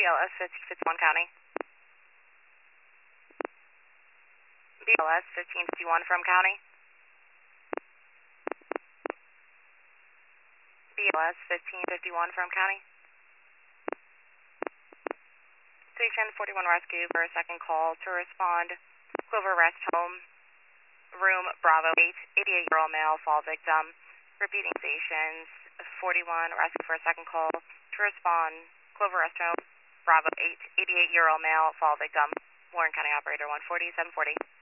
BLS 1551 County. BLS 1551 from County. BLS 1551 from County. Station 41 Rescue for a second call to respond. Clover Rest Home, room Bravo 8, 88-year-old male fall victim. Repeating stations 41 Rescue for a second call to respond. Clover Rest Home, Bravo 8, 88-year-old male fall victim. Warren County Operator 140, 740.